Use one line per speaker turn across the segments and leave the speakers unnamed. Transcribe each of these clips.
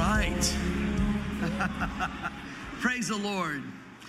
right. Praise the Lord.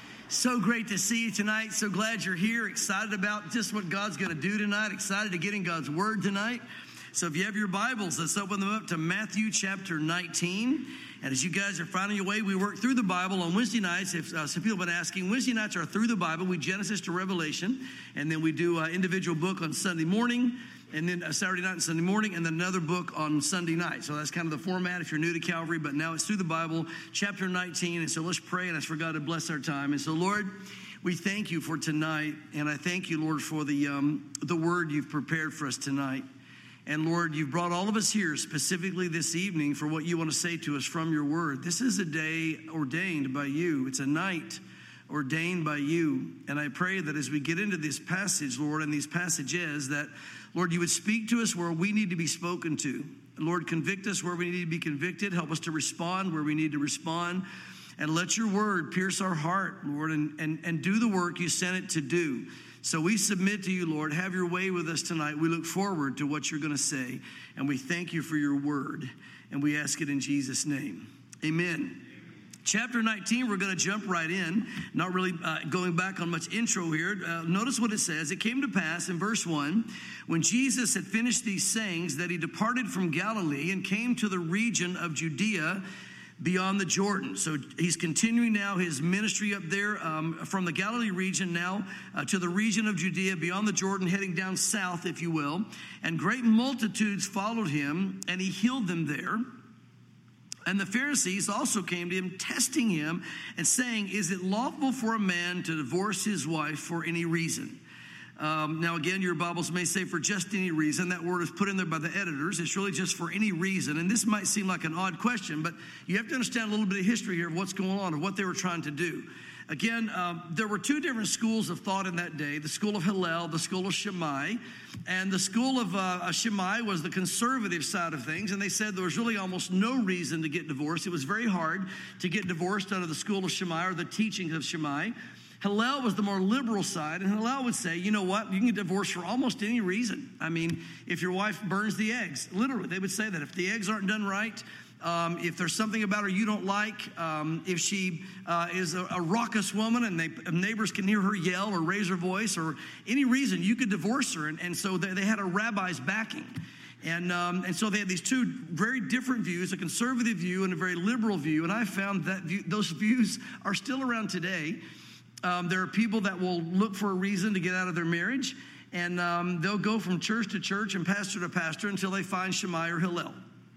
So great to see you tonight. So glad you're here. Excited about just what God's going to do tonight. Excited to get in God's Word tonight. So if you have your Bibles, let's open them up to Matthew chapter 19. And as you guys are finding your way, we work through the Bible on Wednesday nights. If some people have been asking, Wednesday nights are through the Bible. We Genesis to Revelation. And then we do an individual book on Sunday morning. And then a Saturday night and Sunday morning, and then another book on Sunday night. So that's kind of the format if you're new to Calvary, but now it's through the Bible, chapter 19. And so let's pray and ask for God to bless our time. And so, Lord, we thank you for tonight. And I thank you, Lord, for the word you've prepared for us tonight. And Lord, you've brought all of us here specifically this evening for what you want to say to us from your word. This is a day ordained by you. It's a night ordained by you. And I pray that as we get into this passage, Lord, and these passages, that, Lord, you would speak to us where we need to be spoken to. Lord, convict us where we need to be convicted. Help us to respond where we need to respond. And let your word pierce our heart, Lord, and do the work you sent it to do. So we submit to you, Lord. Have your way with us tonight. We look forward to what you're going to say. And we thank you for your word. And we ask it in Jesus' name. Amen. Chapter 19, we're going to jump right in. Not really going back on much intro here. Notice what it says. It came to pass in verse 1, when Jesus had finished these sayings, that he departed from Galilee and came to the region of Judea beyond the Jordan. So he's continuing now his ministry up there from the Galilee region now to the region of Judea beyond the Jordan, heading down south, if you will. And great multitudes followed him, and he healed them there. And the Pharisees also came to him, testing him and saying, is it lawful for a man to divorce his wife for any reason? Now, again, your Bibles may say for just any reason. That word is put in there by the editors. It's really just for any reason. And this might seem like an odd question, but you have to understand a little bit of history here of what's going on, of what they were trying to do. Again, there were two different schools of thought in that day, the school of Hillel, the school of Shammai. And the school of Shammai was the conservative side of things, and they said there was really almost no reason to get divorced. It was very hard to get divorced out of the school of Shammai or the teachings of Shammai. Hillel was the more liberal side, and Hillel would say, you know what, you can get divorced for almost any reason. I mean, if your wife burns the eggs, literally, they would say that. If the eggs aren't done right, if there's something about her you don't like, if she is a raucous woman and neighbors can hear her yell or raise her voice or any reason, you could divorce her. And so they had a rabbi's backing. And so they had these two very different views, a conservative view and a very liberal view. And I found that those views are still around today. There are people that will look for a reason to get out of their marriage. And they'll go from church to church and pastor to pastor until they find Shammai or Hillel.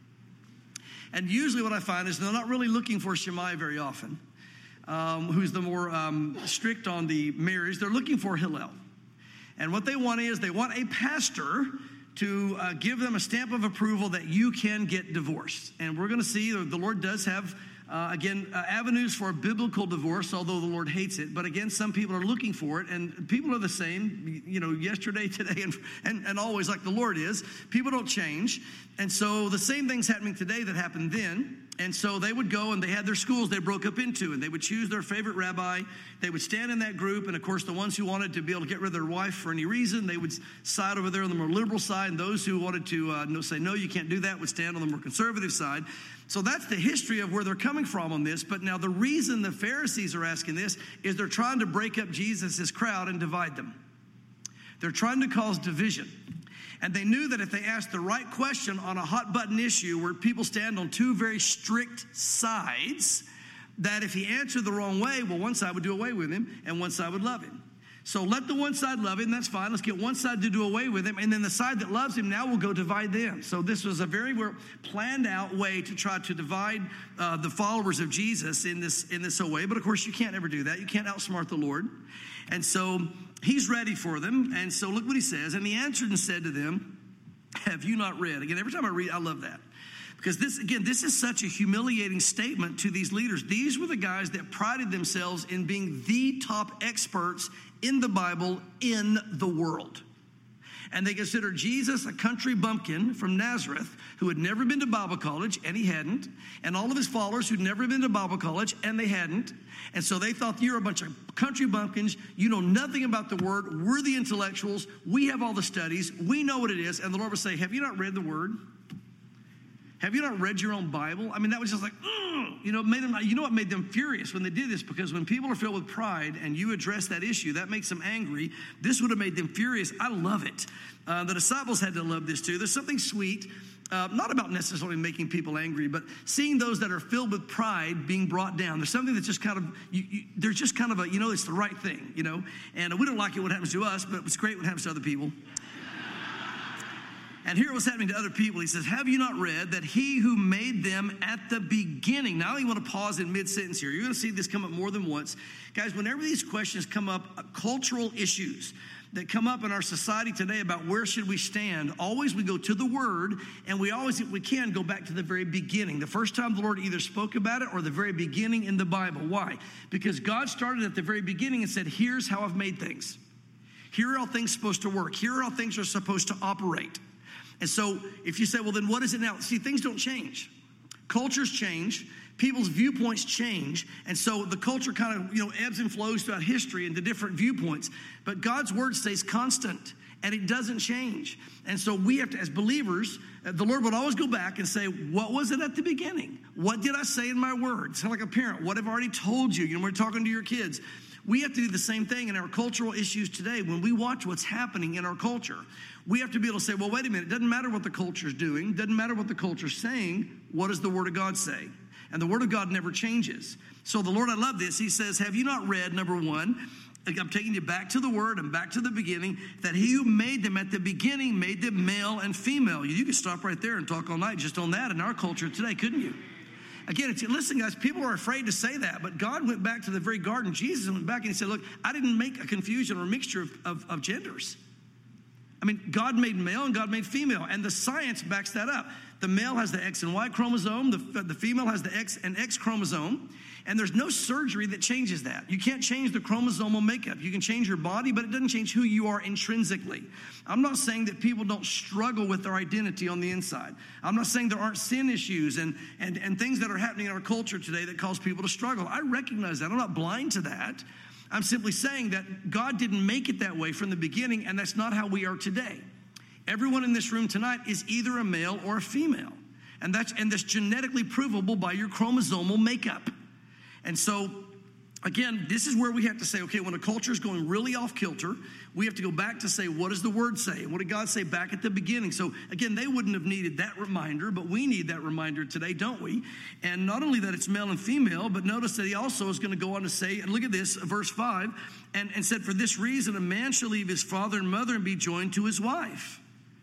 And usually what I find is they're not really looking for Shammai very often, who's the more strict on the marriage. They're looking for Hillel. And what they want is they want a pastor to give them a stamp of approval that you can get divorced. And we're going to see the Lord does have, avenues for biblical divorce, although the Lord hates it. But again, some people are looking for it, and people are the same, yesterday, today, and always, like the Lord is. People don't change. And so the same thing's happening today that happened then. And so they would go and they had their schools they broke up into, and they would choose their favorite rabbi. They would stand in that group. And of course, the ones who wanted to be able to get rid of their wife for any reason, they would side over there on the more liberal side. And those who wanted to say, no, you can't do that, would stand on the more conservative side. So that's the history of where they're coming from on this. But now the reason the Pharisees are asking this is they're trying to break up Jesus' crowd and divide them. They're trying to cause division. And they knew that if they asked the right question on a hot button issue where people stand on two very strict sides, that if he answered the wrong way, well, one side would do away with him and one side would love him. So let the one side love him, that's fine. Let's get one side to do away with him, and then the side that loves him now will go divide them. So this was a very planned out way to try to divide the followers of Jesus in this way. But of course, you can't ever do that. You can't outsmart the Lord. And so he's ready for them. And so look what he says. And he answered and said to them, have you not read? Again, every time I read, I love that. Because this is such a humiliating statement to these leaders. These were the guys that prided themselves in being the top experts in the Bible in the world. And they considered Jesus a country bumpkin from Nazareth who had never been to Bible college, and he hadn't. And all of his followers who'd never been to Bible college, and they hadn't. And so they thought, you're a bunch of country bumpkins. You know nothing about the Word. We're the intellectuals. We have all the studies. We know what it is. And the Lord would say, have you not read the Word? Have you not read your own Bible? I mean, that was just like, made them, you know what made them furious when they did this? Because when people are filled with pride and you address that issue, that makes them angry. This would have made them furious. I love it. The disciples had to love this too. There's something sweet, not about necessarily making people angry, but seeing those that are filled with pride being brought down. There's something that's just kind of, they're just kind of a, it's the right thing, And we don't like it when it happens to us, but it's great when it happens to other people. And here what's happening to other people. He says, have you not read that he who made them at the beginning? Now I want to pause in mid-sentence here. You're going to see this come up more than once. Guys, whenever these questions come up, cultural issues that come up in our society today about where should we stand, always we go to the Word, and we always, if we can, go back to the very beginning. The first time the Lord either spoke about it or the very beginning in the Bible. Why? Because God started at the very beginning and said, here's how I've made things. Here are how things supposed to work. Here are how things are supposed to operate. And so if you say, well, then what is it now? See, things don't change. Cultures change. People's viewpoints change. And so the culture kind of, ebbs and flows throughout history into different viewpoints. But God's word stays constant, and it doesn't change. And so we have to, as believers, the Lord would always go back and say, what was it at the beginning? What did I say in my word? It's kind of like a parent. What have I already told you? We're talking to your kids. We have to do the same thing in our cultural issues today. When we watch what's happening in our culture, we have to be able to say, well, wait a minute. It doesn't matter what the culture's doing. It doesn't matter what the culture's saying. What does the Word of God say? And the Word of God never changes. So the Lord, I love this. He says, have you not read, number one, I'm taking you back to the Word and back to the beginning, that he who made them at the beginning made them male and female. You could stop right there and talk all night just on that in our culture today, couldn't you? Again, listen, guys, people are afraid to say that, but God went back to the very garden. Jesus went back and he said, look, I didn't make a confusion or a mixture of genders. I mean, God made male and God made female, and the science backs that up. The male has the X and Y chromosome. The female has the X and X chromosome, and there's no surgery that changes that. You can't change the chromosomal makeup. You can change your body, but it doesn't change who you are intrinsically. I'm not saying that people don't struggle with their identity on the inside. I'm not saying there aren't sin issues and things that are happening in our culture today that cause people to struggle. I recognize that. I'm not blind to that. I'm simply saying that God didn't make it that way from the beginning, and that's not how we are today. Everyone in this room tonight is either a male or a female, and that's genetically provable by your chromosomal makeup. And so, again, this is where we have to say, okay, when a culture is going really off kilter, we have to go back to say, what does the Word say? What did God say back at the beginning? So, again, they wouldn't have needed that reminder, but we need that reminder today, don't we? And not only that it's male and female, but notice that he also is going to go on to say, and look at this, verse 5, and said, for this reason, a man shall leave his father and mother and be joined to his wife.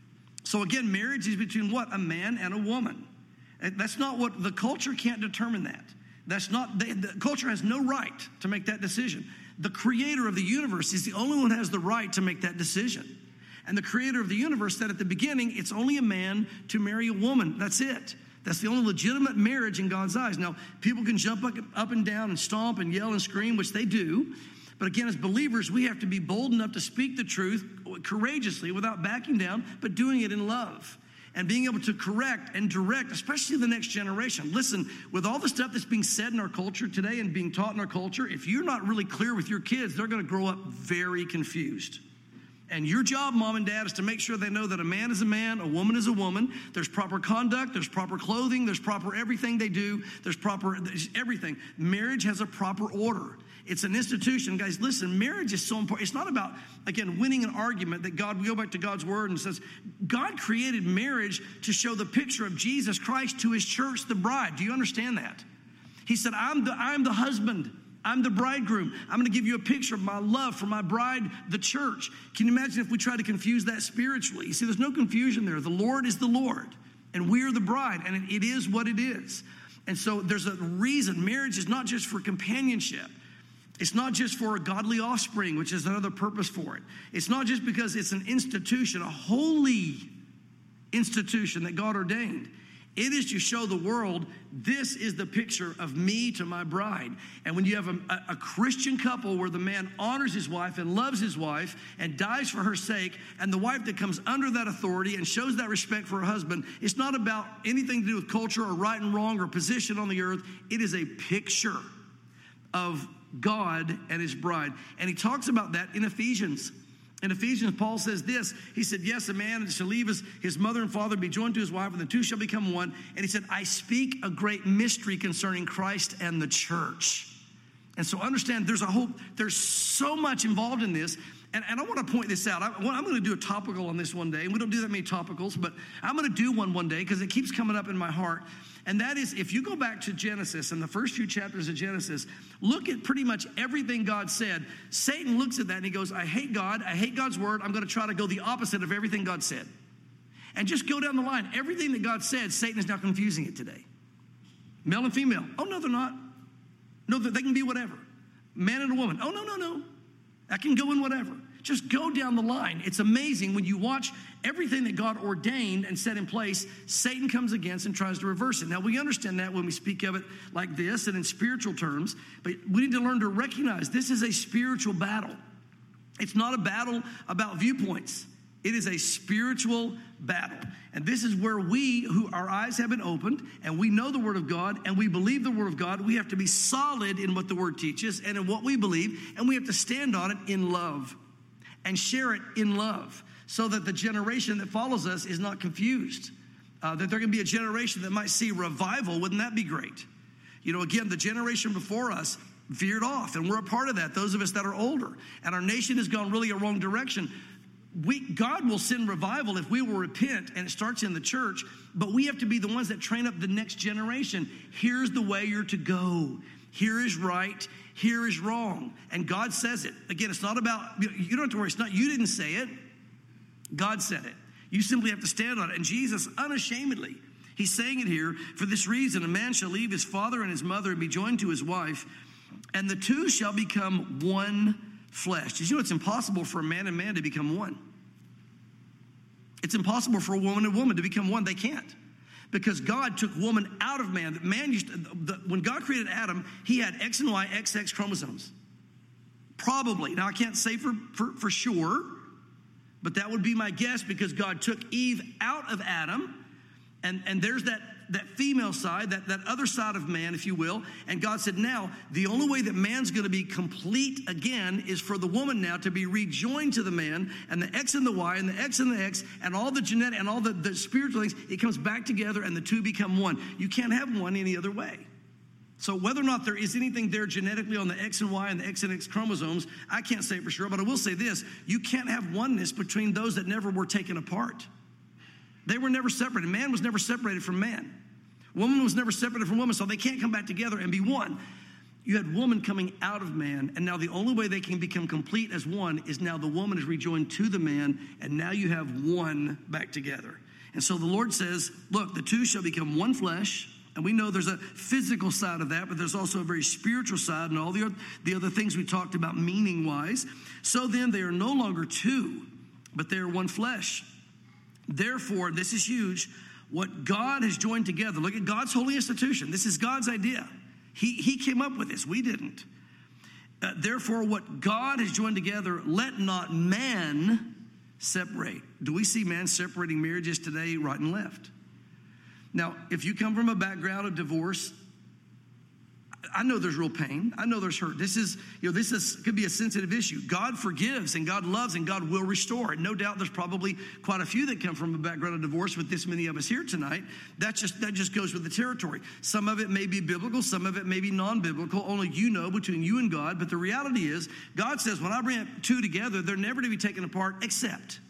So, again, marriage is between what? A man and a woman. And that's not what, the culture can't determine that. That's not, the culture has no right to make that decision. The creator of the universe is the only one who has the right to make that decision. And the creator of the universe said at the beginning, it's only a man to marry a woman. That's it. That's the only legitimate marriage in God's eyes. Now, people can jump up and down and stomp and yell and scream, which they do. But again, as believers, we have to be bold enough to speak the truth courageously without backing down, but doing it in love. And being able to correct and direct, especially the next generation. Listen, with all the stuff that's being said in our culture today and being taught in our culture, if you're not really clear with your kids, they're going to grow up very confused. And your job, mom and dad, is to make sure they know that a man is a man, a woman is a woman. There's proper conduct, there's proper clothing, there's proper everything they do, there's everything. Marriage has a proper order. It's an institution. Guys, listen, marriage is so important. It's not about, again, winning an argument that God, we go back to God's word and says, God created marriage to show the picture of Jesus Christ to his church, the bride. Do you understand that? He said, I'm the husband. I'm the bridegroom. I'm going to give you a picture of my love for my bride, the church. Can you imagine if we try to confuse that spiritually? You see, there's no confusion there. The Lord is the Lord, and we are the bride, and it is what it is. And so there's a reason. Marriage is not just for companionship. It's not just for a godly offspring, which is another purpose for it. It's not just because it's an institution, a holy institution that God ordained. It is to show the world, this is the picture of me to my bride. And when you have a Christian couple where the man honors his wife and loves his wife and dies for her sake, and the wife that comes under that authority and shows that respect for her husband, it's not about anything to do with culture or right and wrong or position on the earth. It is a picture of God and his bride. And he talks about that in Ephesians. In Ephesians, Paul says this. He said, yes, a man shall leave his mother and father, be joined to his wife, and the two shall become one. And he said, I speak a great mystery concerning Christ and the church. And so understand, there's so much involved in this. And I want to point this out. I'm going to do a topical on this one day. And we don't do that many topicals, but I'm going to do one day because it keeps coming up in my heart. And that is, if you go back to Genesis and the first few chapters of Genesis, look at pretty much everything God said. Satan looks at that and he goes, I hate God. I hate God's word. I'm going to try to go the opposite of everything God said. And just go down the line. Everything that God said, Satan is now confusing it today. Male and female. Oh, no, they're not. No, they can be whatever. Man and a woman. Oh, no. That can go in whatever. Just go down the line. It's amazing when you watch everything that God ordained and set in place, Satan comes against and tries to reverse it. Now, we understand that when we speak of it like this and in spiritual terms, but we need to learn to recognize this is a spiritual battle. It's not a battle about viewpoints. It is a spiritual battle. And this is where we, who our eyes have been opened, and we know the Word of God, and we believe the Word of God, we have to be solid in what the Word teaches and in what we believe, and we have to stand on it in love and share it in love so that the generation that follows us is not confused. That there can be a generation that might see revival. Wouldn't that be great? You know, again, the generation before us veered off, and we're a part of that, those of us that are older. And our nation has gone really a wrong direction. God will send revival if we will repent, and it starts in the church, but we have to be the ones that train up the next generation. Here's the way you're to go. Here is right. Here is wrong. And God says it. Again, it's not about, you don't have to worry. It's not, you didn't say it. God said it. You simply have to stand on it. And Jesus, unashamedly, he's saying it here, for this reason, a man shall leave his father and his mother and be joined to his wife, and the two shall become one flesh. Did you know it's impossible for a man and man to become one? It's impossible for a woman and woman to become one. They can't. Because God took woman out of man. When God created Adam, he had X and Y, XX chromosomes. Probably. Now, I can't say for sure, but that would be my guess, because God took Eve out of Adam, and there's that female side, that other side of man, if you will. And God said, now, the only way that man's going to be complete again is for the woman now to be rejoined to the man, and the X and the Y and the X and the X and all the genetic and all the spiritual things, it comes back together and the two become one. You can't have one any other way. So whether or not there is anything there genetically on the X and Y and the X and X chromosomes, I can't say for sure, but I will say this: you can't have oneness between those that never were taken apart. They were never separated. Man was never separated from man. Woman was never separated from woman, so they can't come back together and be one. You had woman coming out of man, and now the only way they can become complete as one is now the woman is rejoined to the man, and now you have one back together. And so the Lord says, look, the two shall become one flesh. And we know there's a physical side of that, but there's also a very spiritual side and all the other things we talked about meaning-wise. So then they are no longer two, but they are one flesh. Therefore, this is huge, what God has joined together. Look at God's holy institution. This is God's idea. He came up with this. We didn't. Therefore, what God has joined together, let not man separate. Do we see man separating marriages today right and left? Now, if you come from a background of divorce, I know there's real pain. I know there's hurt. This could be a sensitive issue. God forgives and God loves and God will restore. And no doubt there's probably quite a few that come from a background of divorce with this many of us here tonight. That just goes with the territory. Some of it may be biblical. Some of it may be non-biblical. Only you know between you and God. But the reality is, God says, when I bring two together, they're never to be taken apart except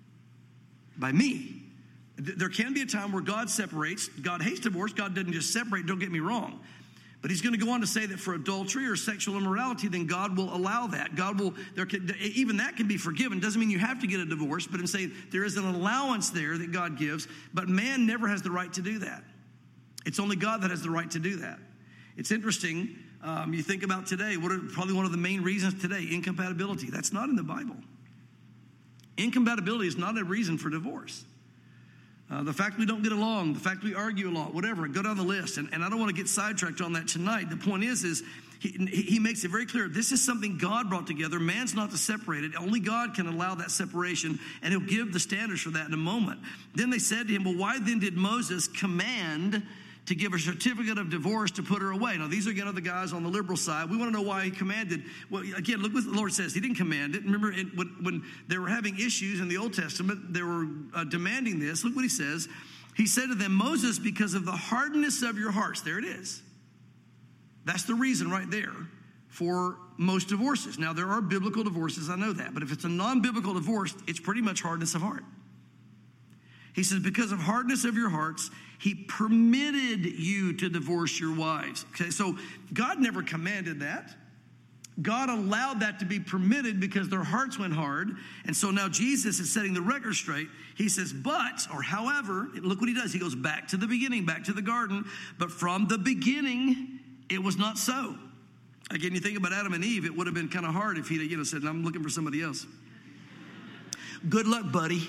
by me. There can be a time where God separates. God hates divorce. God doesn't just separate. Don't get me wrong. But he's going to go on to say that for adultery or sexual immorality, then God will allow that. Even that can be forgiven. Doesn't mean you have to get a divorce, but I'm saying there is an allowance there that God gives. But man never has the right to do that. It's only God that has the right to do that. It's interesting. You think about today, probably one of the main reasons today, incompatibility. That's not in the Bible. Incompatibility is not a reason for divorce. The fact we don't get along, the fact we argue a lot, whatever, go down the list. And I don't want to get sidetracked on that tonight. The point is he makes it very clear. This is something God brought together. Man's not to separate it. Only God can allow that separation, and he'll give the standards for that in a moment. Then they said to him, well, why then did Moses command to give a certificate of divorce to put her away. Now, these are, again, are the guys on the liberal side. We want to know why he commanded. Well, again, look what the Lord says. He didn't command it. Remember, when they were having issues in the Old Testament, they were demanding this. Look what he says. He said to them, Moses, because of the hardness of your hearts. There it is. That's the reason right there for most divorces. Now, there are biblical divorces. I know that. But if it's a non-biblical divorce, it's pretty much hardness of heart. He says, because of hardness of your hearts, he permitted you to divorce your wives. Okay, so God never commanded that. God allowed that to be permitted because their hearts went hard. And so now Jesus is setting the record straight. He says, but, or however, look what he does. He goes back to the beginning, back to the garden. But from the beginning, it was not so. Again, you think about Adam and Eve, it would have been kind of hard if he'd said, I'm looking for somebody else. Good luck, buddy.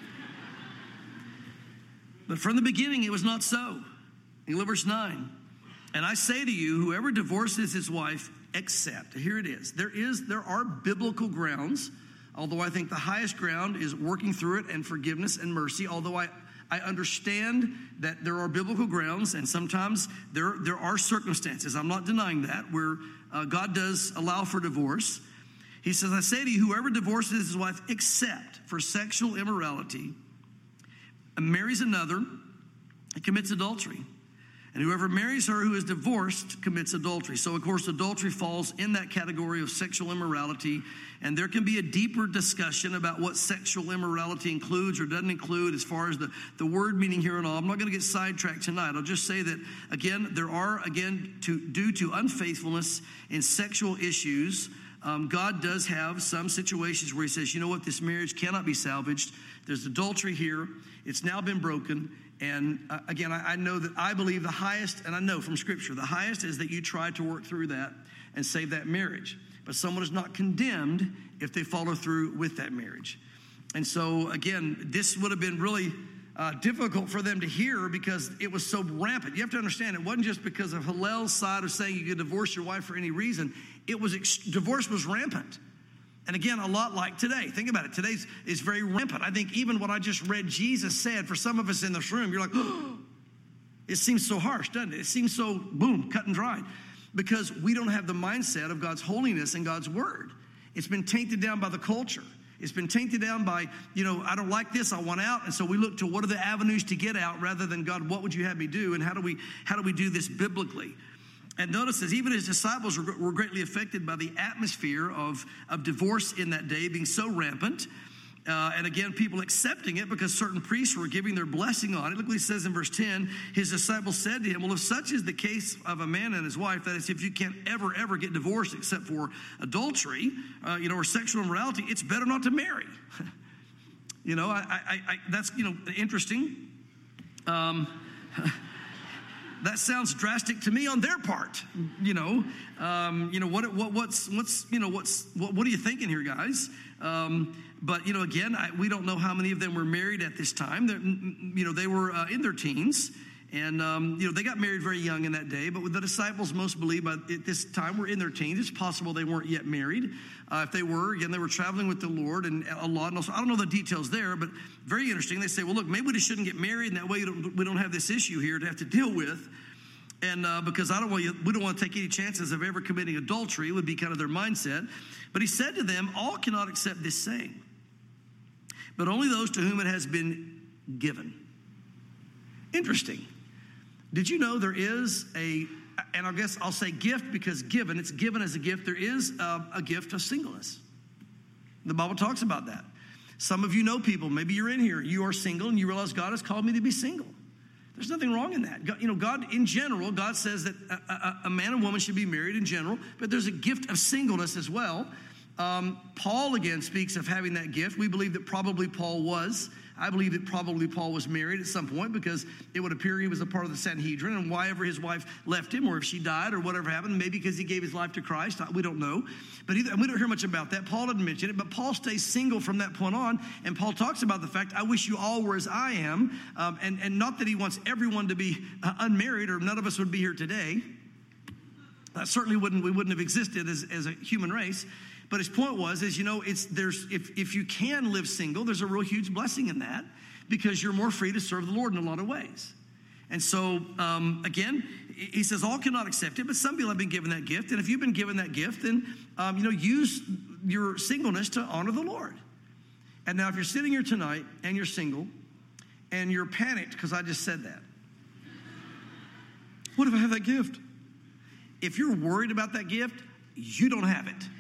But from the beginning, it was not so. In verse 9, and I say to you, whoever divorces his wife, except, here it is. There are biblical grounds, although I think the highest ground is working through it and forgiveness and mercy, although I understand that there are biblical grounds, and sometimes there are circumstances, I'm not denying that, where God does allow for divorce. He says, I say to you, whoever divorces his wife, except for sexual immorality, and marries another, he commits adultery. And whoever marries her who is divorced commits adultery. So, of course, adultery falls in that category of sexual immorality. And there can be a deeper discussion about what sexual immorality includes or doesn't include as far as the word meaning here and all. I'm not going to get sidetracked tonight. I'll just say that, again, there are, due to unfaithfulness in sexual issues, God does have some situations where he says, you know what, this marriage cannot be salvaged. There's adultery here. It's now been broken. And again, I know that I believe the highest, and I know from Scripture, the highest is that you try to work through that and save that marriage. But someone is not condemned if they follow through with that marriage. And so, again, this would have been really difficult for them to hear because it was so rampant. You have to understand, it wasn't just because of Hillel's side of saying you could divorce your wife for any reason. Divorce was rampant. And again, a lot like today. Think about it. Today's is very rampant. I think even what I just read Jesus said, for some of us in this room, you're like, oh, it seems so harsh, doesn't it? It seems so, boom, cut and dried. Because we don't have the mindset of God's holiness and God's word. It's been tainted down by the culture. It's been tainted down by, I don't like this, I want out. And so we look to what are the avenues to get out rather than, God, what would you have me do? And how do we do this biblically? And notice that even his disciples were greatly affected by the atmosphere of divorce in that day being so rampant. And again, people accepting it because certain priests were giving their blessing on it. Look what he says in verse 10. His disciples said to him, well, if such is the case of a man and his wife, that is, if you can't ever get divorced except for adultery, or sexual immorality, it's better not to marry. That's, interesting. That sounds drastic to me on their part. What are you thinking here, guys? But again, we don't know how many of them were married at this time. They were in their teens, and they got married very young in that day. But the disciples, most believe, at this time were in their teens. It's possible they weren't yet married. If they were, again, they were traveling with the Lord and a lot. And also, I don't know the details there, but very interesting. They say, well, look, maybe we just shouldn't get married, and that way we don't have this issue here to have to deal with. And because we don't want to take any chances of ever committing adultery, would be kind of their mindset. But he said to them, all cannot accept this saying, but only those to whom it has been given. Interesting. Did you know there is and I guess I'll say gift because it's given as a gift. There is a gift of singleness. The Bible talks about that. Some of you know people, maybe you're in here, you are single and you realize God has called me to be single. There's nothing wrong in that. God in general, God says that a man and woman should be married in general, but there's a gift of singleness as well. Paul, again, speaks of having that gift. We believe that probably Paul was. I believe that probably Paul was married at some point because it would appear he was a part of the Sanhedrin, and why ever his wife left him or if she died or whatever happened, maybe because he gave his life to Christ. We don't know. But we don't hear much about that. Paul didn't mention it, but Paul stays single from that point on, and Paul talks about the fact, I wish you all were as I am, and not that he wants everyone to be unmarried or none of us would be here today. Certainly we wouldn't have existed as a human race. But his point was, if you can live single, there's a real huge blessing in that because you're more free to serve the Lord in a lot of ways. And so, again, he says all cannot accept it, but some people have been given that gift. And if you've been given that gift, then, use your singleness to honor the Lord. And now if you're sitting here tonight and you're single and you're panicked because I just said that. What if I have that gift? If you're worried about that gift, you don't have it.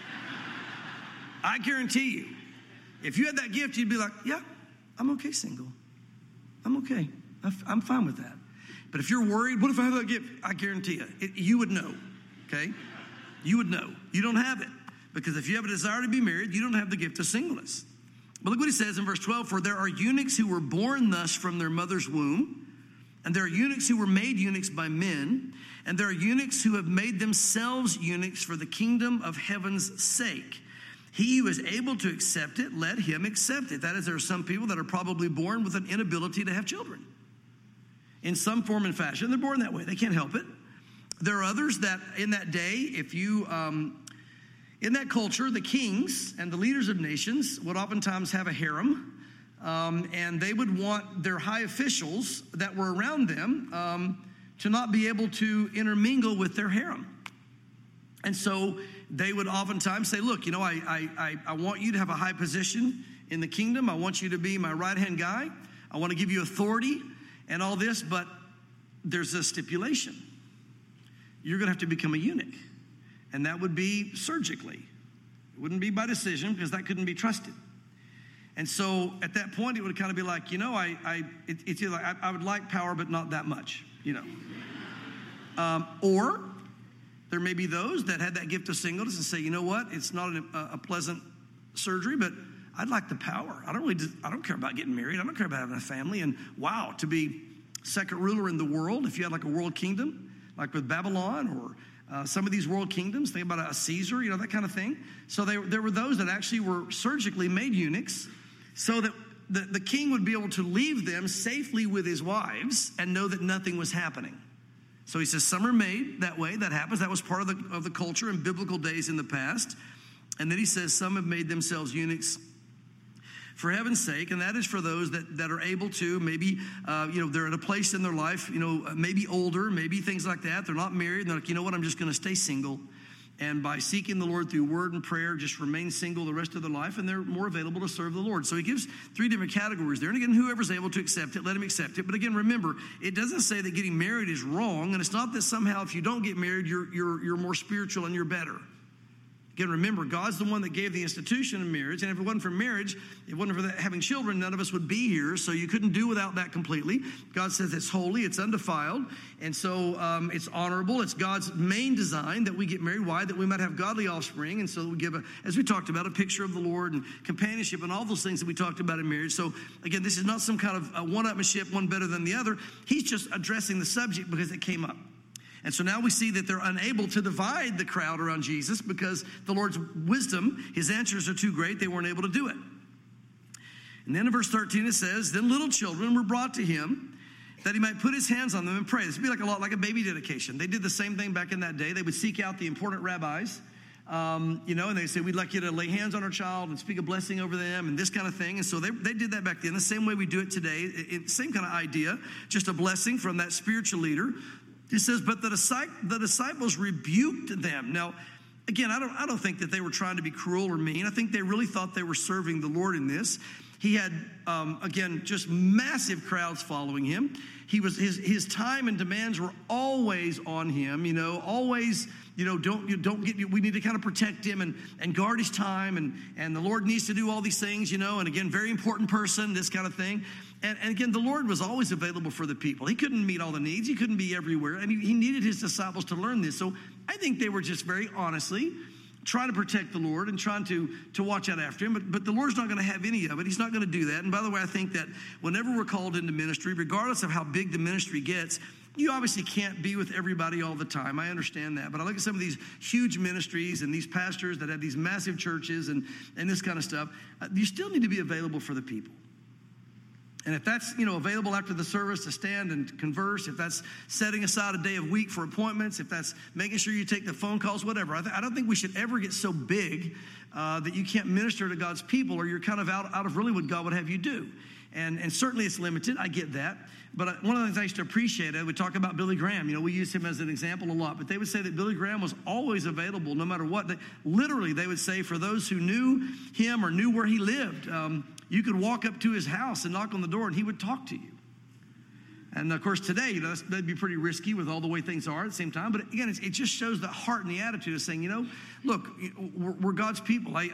I guarantee you. If you had that gift, you'd be like, yeah, I'm okay single. I'm okay. I'm fine with that. But if you're worried, what if I have that gift? I guarantee you, you would know, okay? You would know. You don't have it. Because if you have a desire to be married, you don't have the gift of singleness. But look what he says in verse 12, for there are eunuchs who were born thus from their mother's womb, and there are eunuchs who were made eunuchs by men, and there are eunuchs who have made themselves eunuchs for the kingdom of heaven's sake. He who is able to accept it, let him accept it. That is, there are some people that are probably born with an inability to have children. In some form and fashion, they're born that way. They can't help it. There are others that in that day, if you, in that culture, the kings and the leaders of nations would oftentimes have a harem, and they would want their high officials that were around them to not be able to intermingle with their harem. And so they would oftentimes say, look, I want you to have a high position in the kingdom. I want you to be my right-hand guy. I want to give you authority and all this, but there's a stipulation. You're going to have to become a eunuch. And that would be surgically. It wouldn't be by decision because that couldn't be trusted. And so at that point, it would kind of be like, it's either like, I would like power, but not that much, Or there may be those that had that gift of singleness and say, you know what, it's not a pleasant surgery, but I'd like the power. I don't care about getting married. I don't care about having a family. And wow, to be second ruler in the world, if you had like a world kingdom, like with Babylon or some of these world kingdoms, think about a Caesar, that kind of thing. So there were those that actually were surgically made eunuchs so that the king would be able to leave them safely with his wives and know that nothing was happening. So he says some are made that way. That happens. That was part of the culture in biblical days in the past. And then he says some have made themselves eunuchs for heaven's sake, and that is for those that are able to, maybe, they're at a place in their life, maybe older, maybe things like that. They're not married, and they're like, you know what, I'm just going to stay single. And by seeking the Lord through word and prayer, just remain single the rest of their life, and they're more available to serve the Lord. So he gives three different categories there. And again, whoever's able to accept it, let him accept it. But again, remember, it doesn't say that getting married is wrong, and it's not that somehow if you don't get married, you're more spiritual and you're better. Again, remember, God's the one that gave the institution of marriage. And if it wasn't for marriage, if it wasn't for that, having children, none of us would be here. So you couldn't do without that completely. God says it's holy, it's undefiled. And so it's honorable. It's God's main design that we get married. Why? That we might have godly offspring. And so we give, as we talked about, a picture of the Lord and companionship and all those things that we talked about in marriage. So again, this is not some kind of one-upmanship, one better than the other. He's just addressing the subject because it came up. And so now we see that they're unable to divide the crowd around Jesus because the Lord's wisdom, his answers are too great. They weren't able to do it. And then in verse 13 it says, then little children were brought to him that he might put his hands on them and pray. This would be a lot like a baby dedication. They did the same thing back in that day. They would seek out the important rabbis, and they say, we'd like you to lay hands on our child and speak a blessing over them and this kind of thing. And so they did that back then, the same way we do it today. Same kind of idea, just a blessing from that spiritual leader. It says, but the disciples rebuked them. Now, again, I don't think that they were trying to be cruel or mean. I think they really thought they were serving the Lord in this. He had, again, just massive crowds following him. His time and demands were always on him, always, we need to kind of protect him and guard his time. And the Lord needs to do all these things, and again, very important person, this kind of thing. And again, the Lord was always available for the people. He couldn't meet all the needs. He couldn't be everywhere. And he needed his disciples to learn this. So I think they were just very honestly trying to protect the Lord and trying to watch out after him. But the Lord's not going to have any of it. He's not going to do that. And by the way, I think that whenever we're called into ministry, regardless of how big the ministry gets, you obviously can't be with everybody all the time. I understand that. But I look at some of these huge ministries and these pastors that have these massive churches and this kind of stuff. You still need to be available for the people. And if that's, available after the service to stand and converse, if that's setting aside a day of week for appointments, if that's making sure you take the phone calls, whatever. I don't think we should ever get so big that you can't minister to God's people or you're kind of out of really what God would have you do. And certainly it's limited. I get that. But one of the things I used to appreciate, we talk about Billy Graham. We use him as an example a lot. But they would say that Billy Graham was always available no matter what. Literally, they would say for those who knew him or knew where he lived, you could walk up to his house and knock on the door and he would talk to you. And of course today, that'd be pretty risky with all the way things are at the same time. But again, it just shows the heart and the attitude of saying, look, we're God's people. I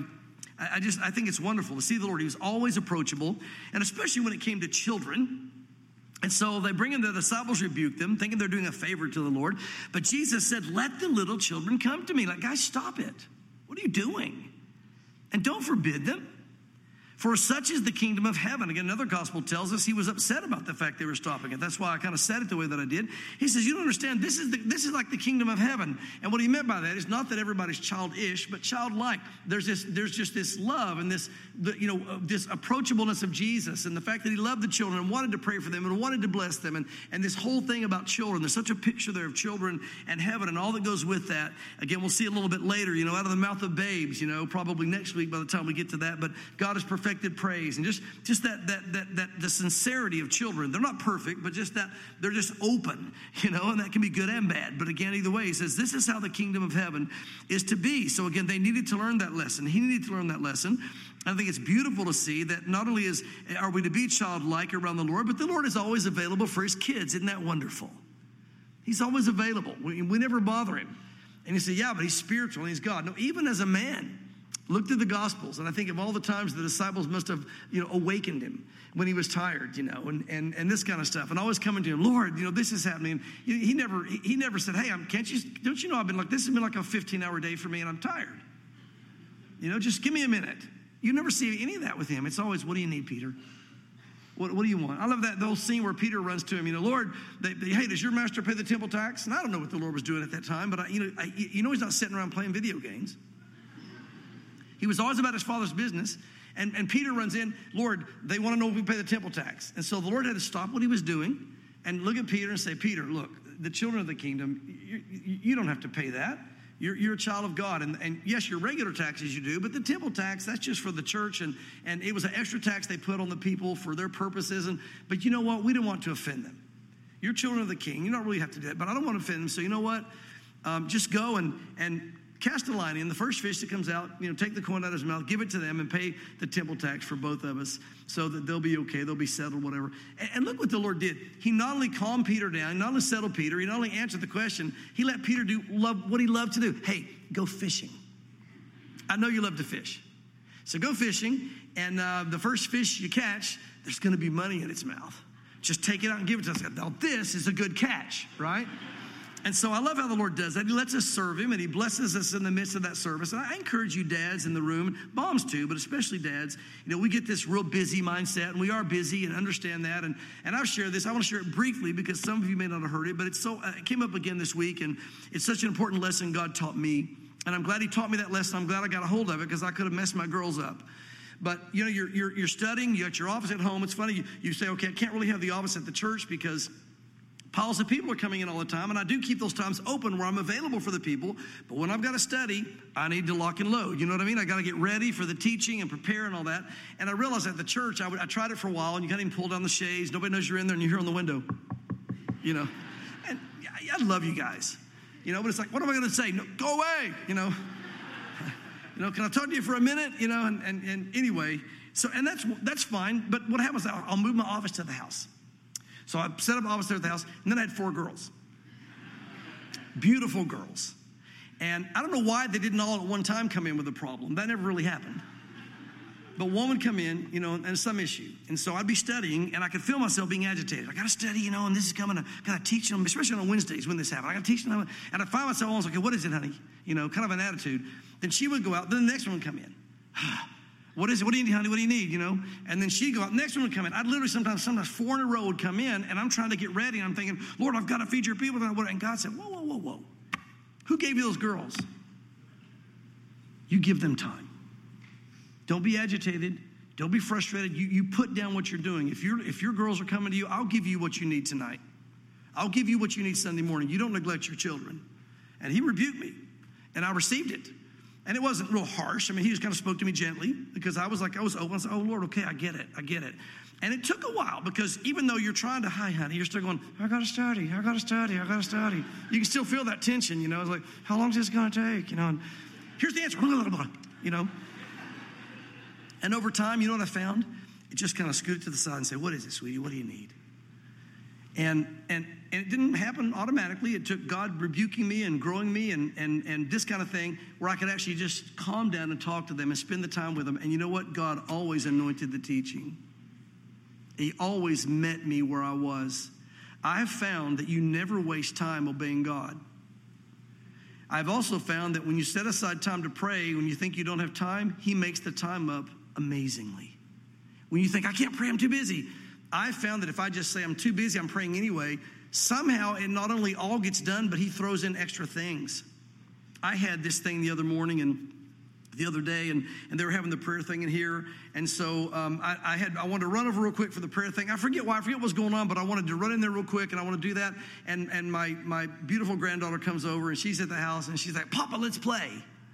think it's wonderful to see the Lord. He was always approachable, and especially when it came to children. And so they bring in the disciples, rebuke them, thinking they're doing a favor to the Lord. But Jesus said, let the little children come to me. Like, guys, stop it. What are you doing? And don't forbid them. For such is the kingdom of heaven. Again, another gospel tells us he was upset about the fact they were stopping it. That's why I kind of said it the way that I did. He says, you don't understand, this is like the kingdom of heaven. And what he meant by that is not that everybody's childish, but childlike. There's just this love and this approachableness of Jesus, and the fact that he loved the children and wanted to pray for them and wanted to bless them, and this whole thing about children. There's such a picture there of children and heaven and all that goes with that. Again, we'll see a little bit later, out of the mouth of babes, probably next week by the time we get to that. But God has perfected praise, and just that the sincerity of children. They're not perfect, but just that they're just open, and that can be good and bad. But again, either way, he says this is how the kingdom of heaven is to be. So again, they needed to learn that lesson. He needed to learn that lesson. I think it's beautiful to see that not only are we to be childlike around the Lord, but the Lord is always available for his kids. Isn't that wonderful? He's always available. We never bother him. And you say, yeah, but he's spiritual and he's God. No, even as a man. Look through the Gospels, and I think of all the times the disciples must have, awakened him when he was tired, and this kind of stuff. And always coming to him, Lord, this is happening. He never said, hey, don't you know I've been like, this has been like a 15-hour day for me, and I'm tired. Just give me a minute. You never see any of that with him. It's always, what do you need, Peter? What do you want? I love that whole scene where Peter runs to him. Lord, hey, does your master pay the temple tax? And I don't know what the Lord was doing at that time, but he's not sitting around playing video games. He was always about his father's business. And Peter runs in, Lord, they want to know if we pay the temple tax. And so the Lord had to stop what he was doing and look at Peter and say, Peter, look, the children of the kingdom, you don't have to pay that. You're a child of God. And yes, your regular taxes you do, but the temple tax, that's just for the church. And it was an extra tax they put on the people for their purposes. But you know what? We don't want to offend them. You're children of the king. You don't really have to do that. But I don't want to offend them. So you know what? Just go and cast a line in. The first fish that comes out, take the coin out of his mouth, give it to them, and pay the temple tax for both of us so that they'll be okay, they'll be settled, whatever. And look what the Lord did. He not only calmed Peter down, he not only settled Peter, he not only answered the question, he let Peter do what he loved to do. Hey, go fishing. I know you love to fish. So go fishing, and the first fish you catch, there's going to be money in its mouth. Just take it out and give it to us. Now, this is a good catch, right? And so I love how the Lord does that. He lets us serve him, and he blesses us in the midst of that service. And I encourage you dads in the room, moms too, but especially dads, we get this real busy mindset, and we are busy, and understand that. And I'll share this. I want to share it briefly because some of you may not have heard it, but it came up again this week, and it's such an important lesson God taught me. And I'm glad he taught me that lesson. I'm glad I got a hold of it because I could have messed my girls up. But, you're studying, you got your office at home. It's funny, you say, okay, I can't really have the office at the church because piles of people are coming in all the time, and I do keep those times open where I'm available for the people. But when I've got to study, I need to lock and load. You know what I mean? I got to get ready for the teaching and prepare and all that. And I realized at the church, I tried it for a while, and you can't even pull down the shades. Nobody knows you're in there, and you're here on the window. And I love you guys. But it's like, what am I going to say? No, go away. Can I talk to you for a minute? And anyway, so and that's fine. But what happens? I'll move my office to the house. So I set up an office there at the house, and then I had 4 girls. Beautiful girls. And I don't know why they didn't all at one time come in with a problem. That never really happened. But one would come in, and some issue. And so I'd be studying, and I could feel myself being agitated. I got to study, and this is coming. I got to teach them, especially on Wednesdays when this happened. I got to teach them. And I find myself almost like, okay, what is it, honey? Kind of an attitude. Then she would go out. Then the next one would come in. What is it? What do you need, honey? What do you need? And then she'd go out. Next one would come in. I'd literally sometimes 4 in a row would come in, and I'm trying to get ready. And I'm thinking, Lord, I've got to feed your people. And God said, whoa. Who gave you those girls? You give them time. Don't be agitated. Don't be frustrated. You put down what you're doing. If your girls are coming to you, I'll give you what you need tonight. I'll give you what you need Sunday morning. You don't neglect your children. And he rebuked me, and I received it. And it wasn't real harsh. I mean, he just kind of spoke to me gently because I was open. I said, oh, Lord, okay, I get it. And it took a while because even though you're trying to, hi, honey, you're still going, I got to study. You can still feel that tension, you know. It's like, how long is this going to take, you know? And here's the answer, you know. And over time, you know what I found? It just kind of scooted to the side and said, what is it, sweetie? What do you need? And it didn't happen automatically. It took God rebuking me and growing me and this kind of thing where I could actually just calm down and talk to them and spend the time with them. And you know what? God always anointed the teaching. He always met me where I was. I have found that you never waste time obeying God. I've also found that when you set aside time to pray, when you think you don't have time, he makes the time up amazingly. When you think, I can't pray, I'm too busy. I found that if I just say I'm too busy, I'm praying anyway, somehow it not only all gets done, but he throws in extra things. I had this thing the other morning and the other day, and they were having the prayer thing in here. And so I wanted to run over real quick for the prayer thing. I forget what was going on, but I wanted to run in there real quick, and I want to do that. And my beautiful granddaughter comes over, and she's at the house, and she's like, Papa, let's play.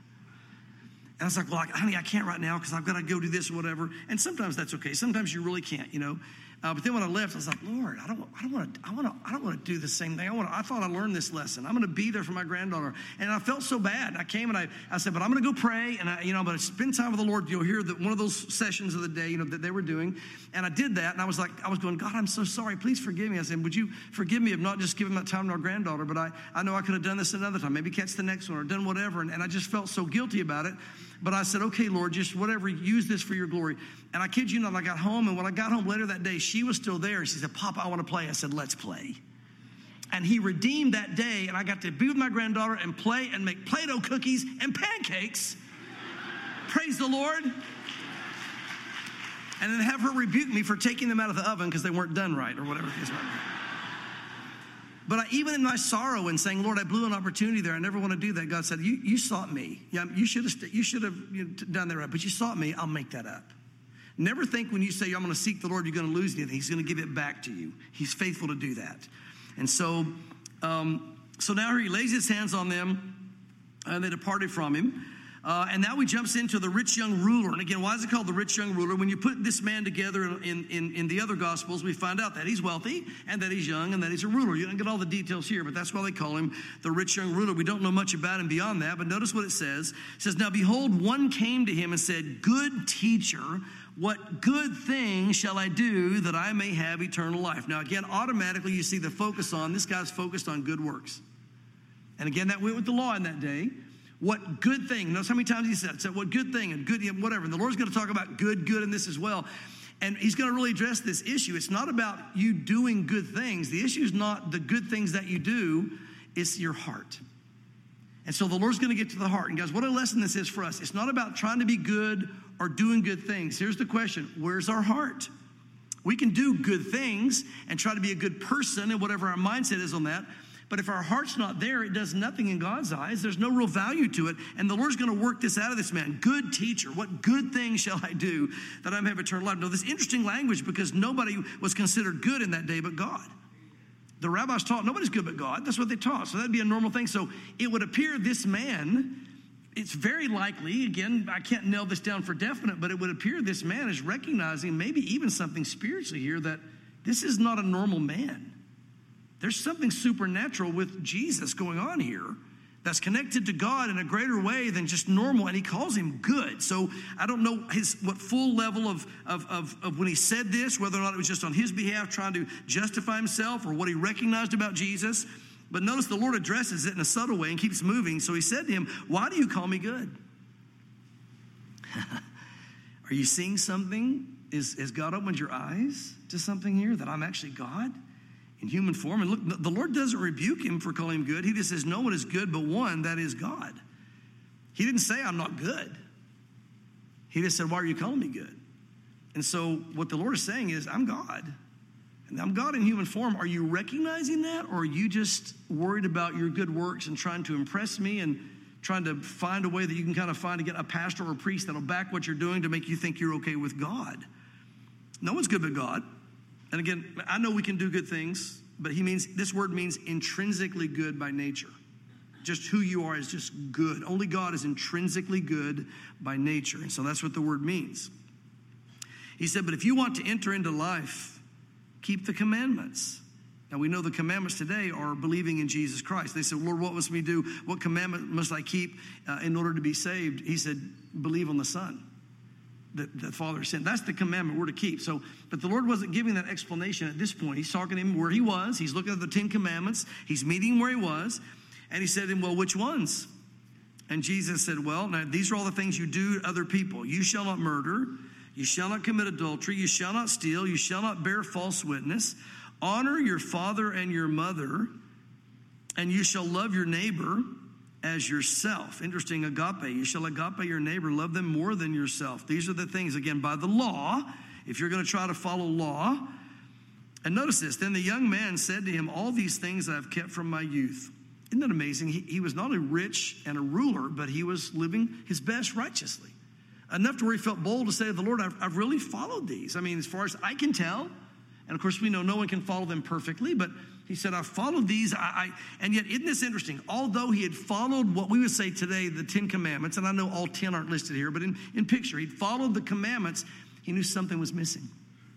And I was like, well, honey, I can't right now because I've got to go do this or whatever. And sometimes that's okay. Sometimes you really can't, you know. But then when I left, I was like, Lord, I don't want to do the same thing. I thought I learned this lesson. I'm going to be there for my granddaughter. And I felt so bad. I came and I said, but I'm going to go pray. And I'm going to spend time with the Lord. You'll hear one of those sessions of the day, you know, that they were doing. And I did that. And I was going, God, I'm so sorry. Please forgive me. I said, would you forgive me of not just giving that time to our granddaughter? But I know I could have done this another time. Maybe catch the next one or done whatever. And I just felt so guilty about it. But I said, okay, Lord, just whatever, use this for your glory. And I kid you not, I got home, and when I got home later that day, she was still there. She said, Papa, I want to play. I said, let's play. And he redeemed that day, and I got to be with my granddaughter and play and make Play-Doh cookies and pancakes. Praise the Lord. And then have her rebuke me for taking them out of the oven because they weren't done right or whatever the case might be. But even in my sorrow and saying, Lord, I blew an opportunity there. I never want to do that. God said, you sought me. Yeah, you should have done that right. But you sought me. I'll make that up. Never think when you say, I'm going to seek the Lord, you're going to lose anything. He's going to give it back to you. He's faithful to do that. And so now he lays his hands on them, and they departed from him. And now he jumps into the rich young ruler. And again, why is it called the rich young ruler? When you put this man together in the other Gospels, we find out that he's wealthy and that he's young and that he's a ruler. You don't get all the details here, but that's why they call him the rich young ruler. We don't know much about him beyond that, but notice what it says. It says, now behold, one came to him and said, good teacher, what good thing shall I do that I may have eternal life? Now again, automatically you see the focus on, this guy's focused on good works. And again, that went with the law in that day. What good thing? Notice how many times he said what good thing and good, whatever. And the Lord's going to talk about good in this as well. And he's going to really address this issue. It's not about you doing good things. The issue is not the good things that you do. It's your heart. And so the Lord's going to get to the heart. And guys, what a lesson this is for us. It's not about trying to be good or doing good things. Here's the question. Where's our heart? We can do good things and try to be a good person and whatever our mindset is on that. But if our heart's not there, it does nothing in God's eyes. There's no real value to it. And the Lord's going to work this out of this man. Good teacher, what good thing shall I do that I may have eternal life? Now, this interesting language because nobody was considered good in that day but God. The rabbis taught nobody's good but God. That's what they taught. So that'd be a normal thing. So it would appear this man, it's very likely, again, I can't nail this down for definite, but it would appear this man is recognizing maybe even something spiritually here that this is not a normal man. There's something supernatural with Jesus going on here that's connected to God in a greater way than just normal, and he calls him good. So I don't know what full level of when he said this, whether or not it was just on his behalf trying to justify himself or what he recognized about Jesus. But notice the Lord addresses it in a subtle way and keeps moving. So he said to him, why do you call me good? Are you seeing something? Has God opened your eyes to something here that I'm actually God? In human form. And look, the Lord doesn't rebuke him for calling him good. He just says, no one is good but one, that is God. He didn't say, I'm not good. He just said, why are you calling me good? And so what the Lord is saying is, I'm God. And I'm God in human form. Are you recognizing that? Or are you just worried about your good works and trying to impress me and trying to find a way that you can kind of find to get a pastor or a priest that'll back what you're doing to make you think you're okay with God? No one's good but God. And again, I know we can do good things, but this word means intrinsically good by nature. just who you are is just good. Only God is intrinsically good by nature. And so that's what the word means. He said, but if you want to enter into life, keep the commandments. Now we know the commandments today are believing in Jesus Christ. They said, Lord, what must we do? What commandment must I keep in order to be saved? He said, believe on the Son that the Father sent. That's the commandment we're to keep. So, but the Lord wasn't giving that explanation at this point. He's talking to him where he was. He's looking at the 10 commandments. He's meeting where he was. And he said to him, well, which ones? And Jesus said, well, now these are all the things you do to other people. You shall not murder. You shall not commit adultery. You shall not steal. You shall not bear false witness. Honor your father and your mother. And you shall love your neighbor as yourself. Interesting, agape. You shall agape your neighbor. Love them more than yourself. These are the things, again, by the law, if you're going to try to follow law. And notice this. Then the young man said to him, all these things I have kept from my youth. Isn't that amazing? He was not only rich and a ruler, but he was living his best righteously. Enough to where he felt bold to say to the Lord, I've really followed these. I mean, as far as I can tell. And of course, we know no one can follow them perfectly, but he said, I've followed these. And yet, isn't this interesting? Although he had followed what we would say today, the 10 commandments, and I know all 10 aren't listed here, but in picture, he'd followed the commandments, he knew something was missing.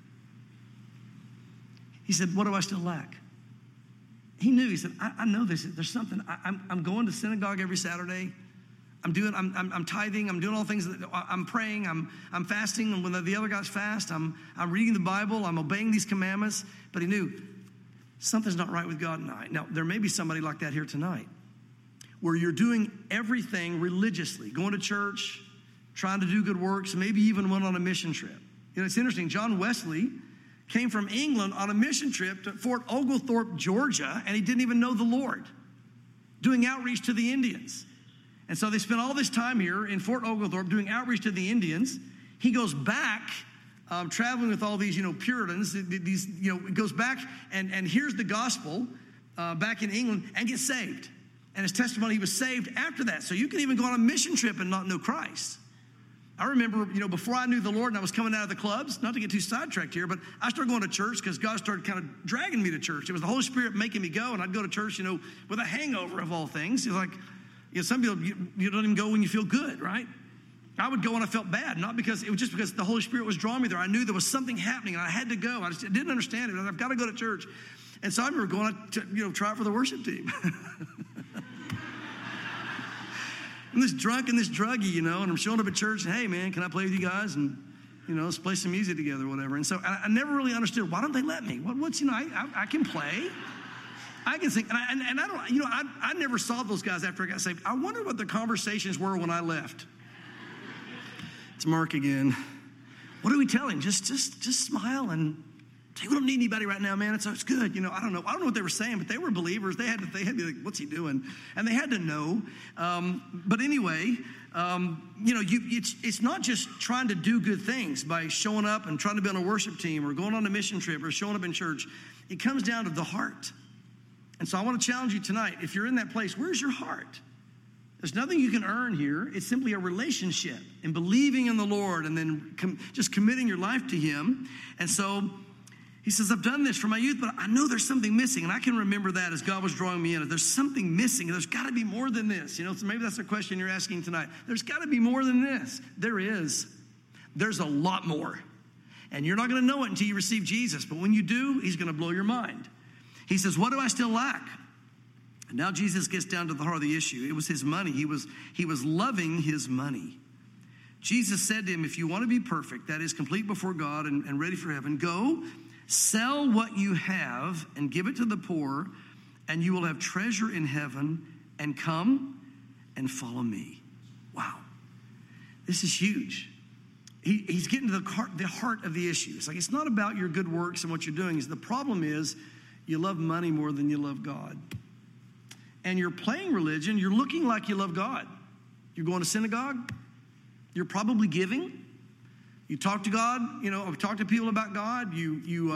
He said, what do I still lack? He knew, he said, I know this, there's something. I'm going to synagogue every Saturday. I'm tithing. I'm doing all the things. I'm praying. I'm fasting. And when the other guys fast, I'm reading the Bible. I'm obeying these commandments. But he knew something's not right with God and I. Now, there may be somebody like that here tonight, where you're doing everything religiously, going to church, trying to do good works, maybe even went on a mission trip. You know, it's interesting. John Wesley came from England on a mission trip to Fort Oglethorpe, Georgia, and he didn't even know the Lord, doing outreach to the Indians. And so they spent all this time here in Fort Oglethorpe doing outreach to the Indians. He goes back, traveling with all these, Puritans. Goes back and hears the gospel back in England and gets saved. And his testimony, he was saved after that. So you can even go on a mission trip and not know Christ. I remember, before I knew the Lord and I was coming out of the clubs, not to get too sidetracked here, but I started going to church because God started kind of dragging me to church. It was the Holy Spirit making me go, and I'd go to church, with a hangover of all things. It's like, some people, you don't even go when you feel good, right? I would go when I felt bad, not because, it was just because the Holy Spirit was drawing me there. I knew there was something happening and I had to go. I just didn't understand it. I've got to go to church. And so I remember going out to, try out for the worship team. I'm this drunk and this druggy, and I'm showing up at church and, hey man, can I play with you guys? And, let's play some music together or whatever. And so I never really understood, why don't they let me? I can play. I can sing, and I don't, I never saw those guys after I got saved. I wonder what the conversations were when I left. It's Mark again. What do we tell him? Just smile and say, we don't need anybody right now, man. It's good. I don't know what they were saying, but they were believers. They had to be like, what's he doing? And they had to know. But anyway, it's not just trying to do good things by showing up and trying to be on a worship team or going on a mission trip or showing up in church. It comes down to the heart. And so I want to challenge you tonight. If you're in that place, where's your heart? There's nothing you can earn here. It's simply a relationship and believing in the Lord and then just committing your life to Him. And so he says, I've done this for my youth, but I know there's something missing. And I can remember that as God was drawing me in. If there's something missing, there's got to be more than this. So maybe that's the question you're asking tonight. There's got to be more than this. There is. There's a lot more. And you're not going to know it until you receive Jesus. But when you do, He's going to blow your mind. He says, what do I still lack? And now Jesus gets down to the heart of the issue. It was his money. He was loving his money. Jesus said to him, if you want to be perfect, that is complete before God and ready for heaven, go sell what you have and give it to the poor, and you will have treasure in heaven, and come and follow me. Wow. This is huge. He's getting to the heart of the issue. It's like, it's not about your good works and what you're doing. The problem is, you love money more than you love God. And you're playing religion. You're looking like you love God. You're going to synagogue. You're probably giving. You talk to God, talk to people about God. You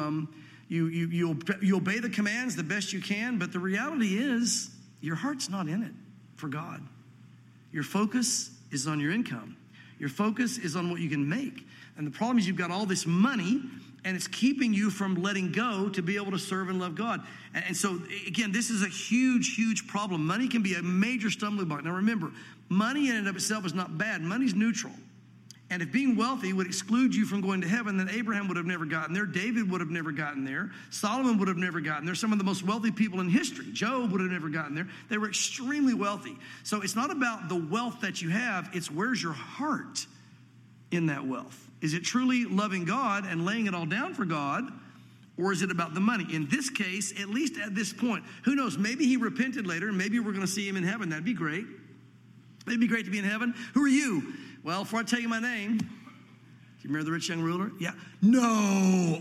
obey the commands the best you can. But the reality is, your heart's not in it for God. Your focus is on your income. Your focus is on what you can make. And the problem is you've got all this money And it's keeping you from letting go to be able to serve and love God. And so, again, this is a huge, huge problem. Money can be a major stumbling block. Now, remember, money in and of itself is not bad. Money's neutral. And if being wealthy would exclude you from going to heaven, then Abraham would have never gotten there. David would have never gotten there. Solomon would have never gotten there. Some of the most wealthy people in history, Job, would have never gotten there. They were extremely wealthy. So it's not about the wealth that you have. It's where's your heart in that wealth. Is it truly loving God and laying it all down for God, or is it about the money? In this case, at least at this point, who knows, maybe he repented later, and maybe we're going to see him in heaven. That'd be great. It'd be great to be in heaven. Who are you? Well, before I tell you my name, do you remember the rich young ruler? Yeah. No.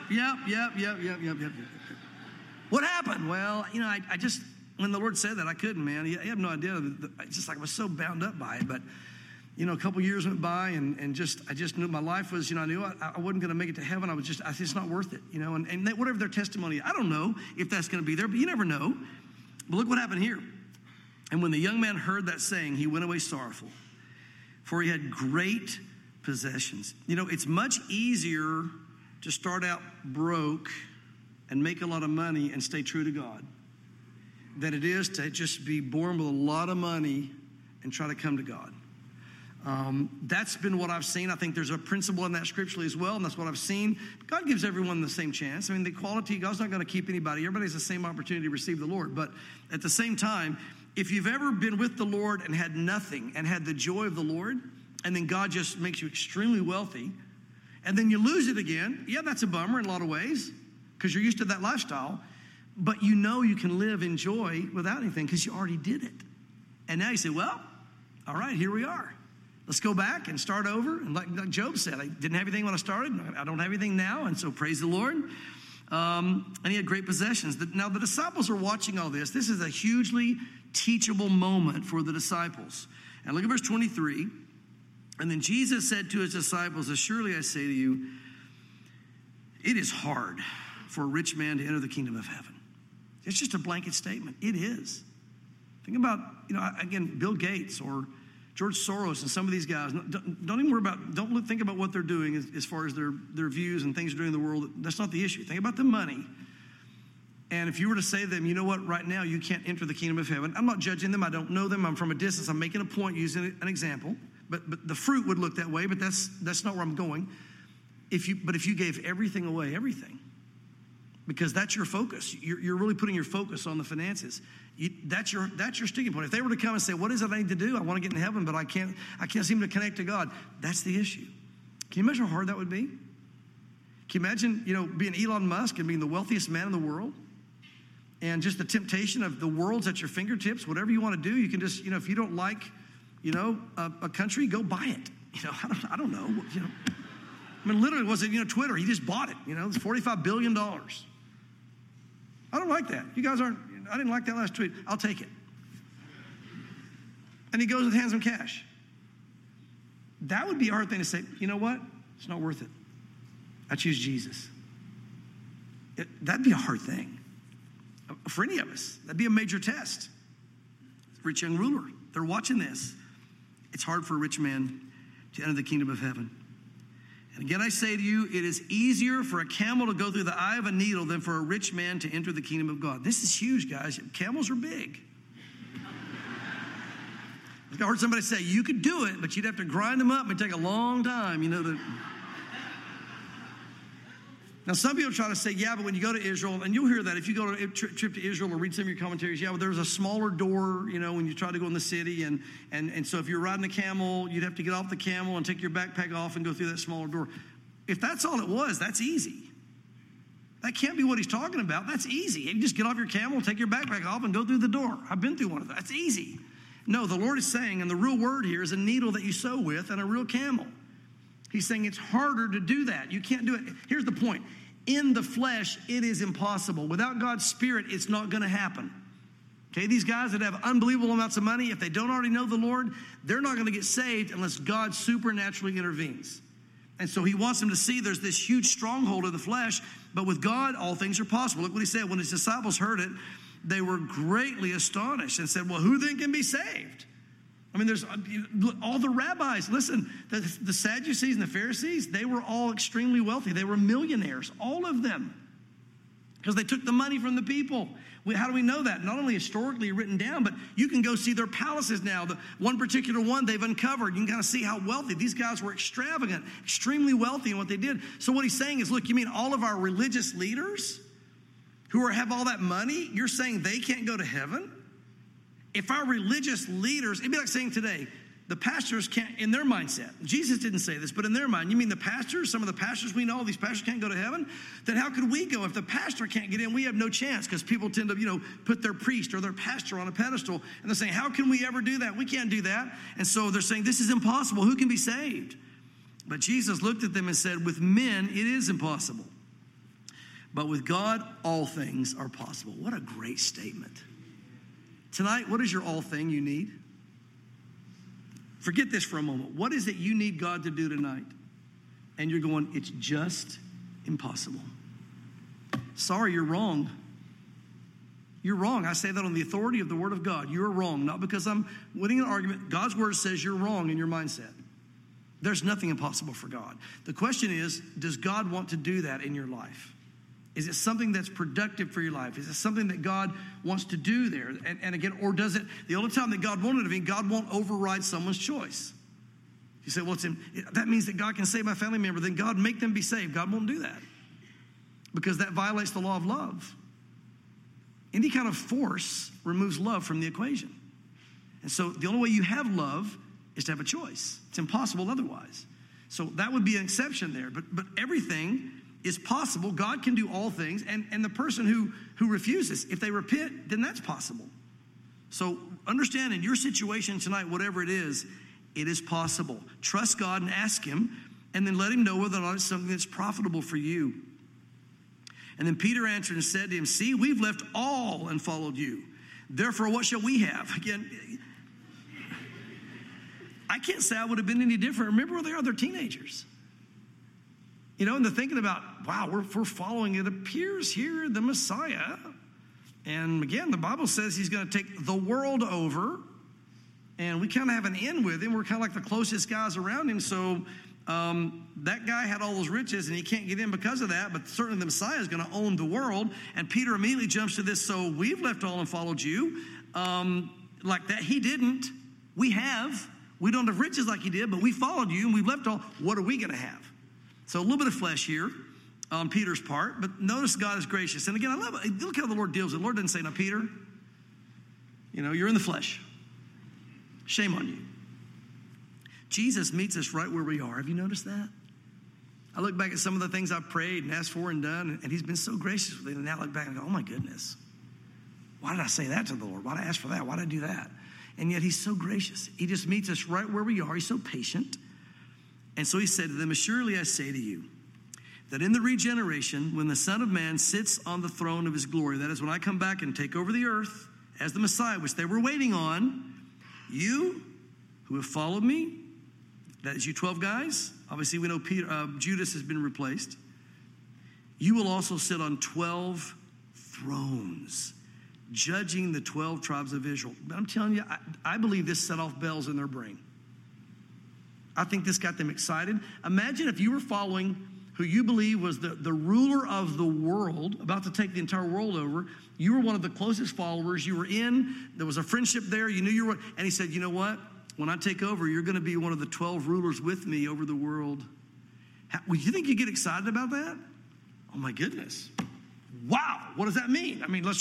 Yep. What happened? Well, I just, when the Lord said that, I couldn't, man. You have no idea. It's just like I was so bound up by it, but a couple years went by, and I just knew my life was, I knew I wasn't going to make it to heaven. It's not worth it, and whatever their testimony, I don't know if that's going to be there, but you never know. But look what happened here. And when the young man heard that saying, he went away sorrowful, for he had great possessions. It's much easier to start out broke and make a lot of money and stay true to God than it is to just be born with a lot of money and try to come to God. That's been what I've seen. I think there's a principle in that scripturally as well, and that's what I've seen. God gives everyone the same chance. The equality, God's not going to keep anybody. Everybody has the same opportunity to receive the Lord. But at the same time, if you've ever been with the Lord and had nothing and had the joy of the Lord, and then God just makes you extremely wealthy, and then you lose it again, yeah, that's a bummer in a lot of ways because you're used to that lifestyle, but you can live in joy without anything because you already did it. And now you say, well, all right, here we are. Let's go back and start over. And like Job said, I didn't have anything when I started. I don't have anything now. And so praise the Lord. And he had great possessions. Now the disciples are watching all this. This is a hugely teachable moment for the disciples. And look at verse 23. And then Jesus said to his disciples, "Surely I say to you, it is hard for a rich man to enter the kingdom of heaven." It's just a blanket statement. It is. Think about, again, Bill Gates or George Soros and some of these guys. Don't even worry about, think about what they're doing as far as their views and things they're doing in the world. That's not the issue. Think about the money. And if you were to say to them, you know what, right now you can't enter the kingdom of heaven. I'm not judging them. I don't know them. I'm from a distance. I'm making a point using an example. But the fruit would look that way, but that's not where I'm going. If you gave everything away, everything, because that's your focus. You're really putting your focus on the finances. That's your sticking point. If they were to come and say, "What is it I need to do? I want to get in heaven, but I can't seem to connect to God." That's the issue. Can you imagine how hard that would be? Can you imagine, being Elon Musk and being the wealthiest man in the world, and just the temptation of the world's at your fingertips. Whatever you want to do, you can just, if you don't like, a country, go buy it. I don't know. Literally, was it Twitter? He just bought it. It's $45 billion. I don't like that. You guys aren't. I didn't like that last tweet. I'll take it. And he goes and hands him cash. That would be a hard thing to say. You know what? It's not worth it. I choose Jesus. That'd be a hard thing for any of us. That'd be a major test. Rich young ruler. They're watching this. It's hard for a rich man to enter the kingdom of heaven. And again, I say to you, it is easier for a camel to go through the eye of a needle than for a rich man to enter the kingdom of God. This is huge, guys. Camels are big. I heard somebody say, you could do it, but you'd have to grind them up and take a long time, Now, some people try to say, yeah, but when you go to Israel, and you'll hear that if you go on a trip to Israel or read some of your commentaries, yeah, well, there's a smaller door, when you try to go in the city. And so if you're riding a camel, you'd have to get off the camel and take your backpack off and go through that smaller door. If that's all it was, that's easy. That can't be what he's talking about. That's easy. You just get off your camel, take your backpack off, and go through the door. I've been through one of those. That's easy. No, the Lord is saying, and the real word here is a needle that you sew with and a real camel. He's saying it's harder to do that. You can't do it. Here's the point. In the flesh, it is impossible. Without God's Spirit, it's not going to happen. Okay, these guys that have unbelievable amounts of money, if they don't already know the Lord, they're not going to get saved unless God supernaturally intervenes. And so he wants them to see there's this huge stronghold of the flesh, but with God, all things are possible. Look what he said. When his disciples heard it, they were greatly astonished and said, well, who then can be saved? I mean, there's all the rabbis. Listen, the Sadducees and the Pharisees, they were all extremely wealthy. They were millionaires, all of them, because they took the money from the people. How do we know that? Not only historically written down, but you can go see their palaces now. The one particular one they've uncovered. You can kind of see how wealthy. These guys were extravagant, extremely wealthy in what they did. So what he's saying is, look, you mean all of our religious leaders who have all that money, you're saying they can't go to heaven? If our religious leaders, it'd be like saying today, the pastors can't, in their mindset, Jesus didn't say this, but in their mind, you mean the pastors, some of the pastors we know, these pastors can't go to heaven? Then how could we go? If the pastor can't get in, we have no chance, because people tend to, put their priest or their pastor on a pedestal, and they're saying, how can we ever do that? We can't do that. And so they're saying, this is impossible. Who can be saved? But Jesus looked at them and said, with men, it is impossible. But with God, all things are possible. What a great statement. Tonight, what is your all thing you need? Forget this for a moment. What is it you need God to do tonight? And you're going, it's just impossible. Sorry, you're wrong. You're wrong. I say that on the authority of the Word of God. You're wrong. Not because I'm winning an argument. God's Word says you're wrong in your mindset. There's nothing impossible for God. The question is, does God want to do that in your life? Is it something that's productive for your life? Is it something that God wants to do there? And again, or does it, the only time that God won't intervene, God won't override someone's choice. You say, well, that means that God can save my family member. Then God, make them be saved. God won't do that, because that violates the law of love. Any kind of force removes love from the equation. And so the only way you have love is to have a choice. It's impossible otherwise. So that would be an exception there. But everything is possible. God can do all things. And the person who refuses, if they repent, then that's possible. So understand, in your situation tonight, whatever it is possible. Trust God and ask him, and then let him know whether or not it's something that's profitable for you. And then Peter answered and said to him, see, we've left all and followed you. Therefore, what shall we have? Again, I can't say I would have been any different. Remember where they are? They're teenagers. And they're thinking about, wow, we're following, it appears here, the Messiah. And again, the Bible says he's going to take the world over. And we kind of have an in with him. We're kind of like the closest guys around him. So that guy had all those riches, and he can't get in because of that. But certainly the Messiah is going to own the world. And Peter immediately jumps to this, so we've left all and followed you. Like that, he didn't. We have. We don't have riches like he did, but we followed you, and we've left all. What are we going to have? So a little bit of flesh here on Peter's part, but notice God is gracious. And again, I love it. Look how the Lord deals with it. The Lord didn't say, now, Peter, you're in the flesh. Shame on you. Jesus meets us right where we are. Have you noticed that? I look back at some of the things I've prayed and asked for and done, and he's been so gracious with it. And now I look back and go, oh my goodness. Why did I say that to the Lord? Why did I ask for that? Why did I do that? And yet he's so gracious. He just meets us right where we are. He's so patient. And so he said to them, assuredly I say to you, that in the regeneration, when the Son of Man sits on the throne of his glory, that is when I come back and take over the earth as the Messiah, which they were waiting on, you who have followed me, that is you 12 guys, obviously we know Judas has been replaced, you will also sit on 12 thrones, judging the 12 tribes of Israel. But I'm telling you, I believe this set off bells in their brain. I think this got them excited. Imagine if you were following who you believe was the ruler of the world, about to take the entire world over. You were one of the closest followers. You were in. There was a friendship there. You knew you were. And he said, you know what? When I take over, you're going to be one of the 12 rulers with me over the world. You think you get excited about that? Oh, my goodness. Wow. What does that mean? I mean,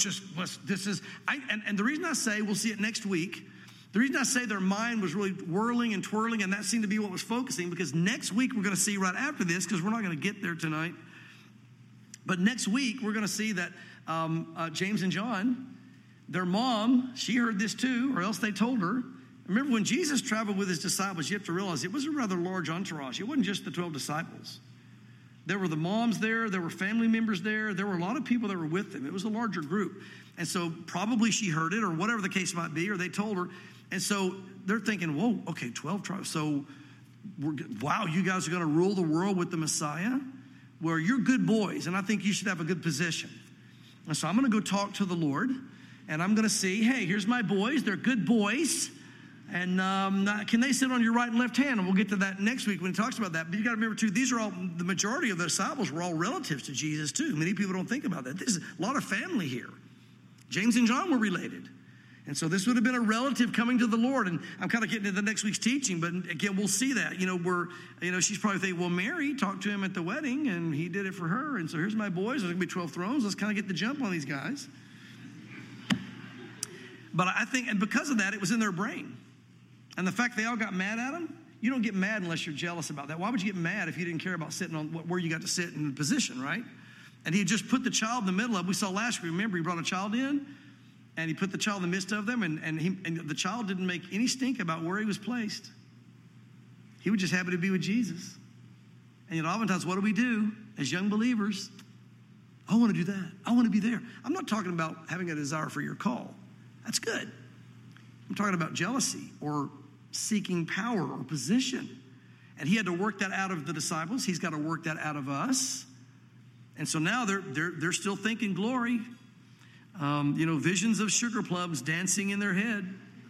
and the reason I say, we'll see it next week. The reason I say their mind was really whirling and twirling, and that seemed to be what was focusing, because next week we're going to see right after this, because we're not going to get there tonight. But next week we're going to see that James and John, their mom, she heard this too, or else they told her. Remember, when Jesus traveled with his disciples, you have to realize it was a rather large entourage. It wasn't just the 12 disciples. There were the moms there. There were family members there. There were a lot of people that were with them. It was a larger group. And so probably she heard it, or whatever the case might be, or they told her. And so they're thinking, whoa, okay, 12 tribes. So, wow, you guys are going to rule the world with the Messiah? Well, you're good boys, and I think you should have a good position. And so I'm going to go talk to the Lord, and I'm going to see, hey, here's my boys. They're good boys. And can they sit on your right and left hand? And we'll get to that next week when he talks about that. But you got to remember, too, these are all, the majority of the disciples were all relatives to Jesus, too. Many people don't think about that. There's a lot of family here. James and John were related. And so this would have been a relative coming to the Lord. And I'm kind of getting into the next week's teaching, but again, we'll see that. She's probably thinking, well, Mary talked to him at the wedding, and he did it for her. And so here's my boys. There's going to be 12 thrones. Let's kind of get the jump on these guys. But I think, and because of that, it was in their brain. And the fact they all got mad at him, you don't get mad unless you're jealous about that. Why would you get mad if you didn't care about sitting on where you got to sit in the position, right? And he had just put the child in the middle of, we saw last week, remember, he brought a child in, and he put the child in the midst of them, and the child didn't make any stink about where he was placed. He was just happy to be with Jesus. And yet oftentimes, what do we do as young believers? I want to do that. I want to be there. I'm not talking about having a desire for your call. That's good. I'm talking about jealousy or seeking power or position. And he had to work that out of the disciples. He's got to work that out of us. And so now they're still thinking glory. Visions of sugar plums dancing in their head.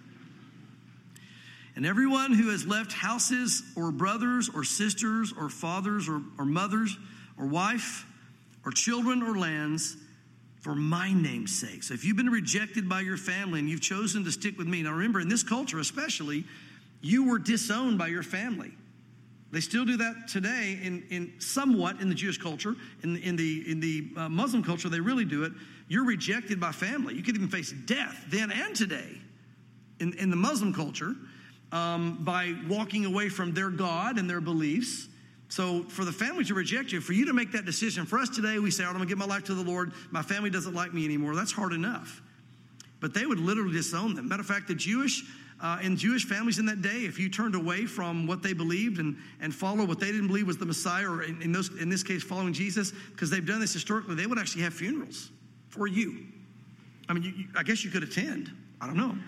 And everyone who has left houses or brothers or sisters or fathers or mothers or wife or children or lands for my name's sake. So if you've been rejected by your family and you've chosen to stick with me, now remember, in this culture especially, you were disowned by your family. They still do that today in somewhat in the Jewish culture. In the Muslim culture, they really do it. You're rejected by family. You could even face death then and today in the Muslim culture by walking away from their God and their beliefs. So for the family to reject you, for you to make that decision, for us today, we say, all right, I'm going to give my life to the Lord. My family doesn't like me anymore. That's hard enough. But they would literally disown them. Matter of fact, in Jewish families in that day, if you turned away from what they believed and followed what they didn't believe was the Messiah, or in this case, following Jesus, because they've done this historically, they would actually have funerals for you. I mean, I guess you could attend. I don't know.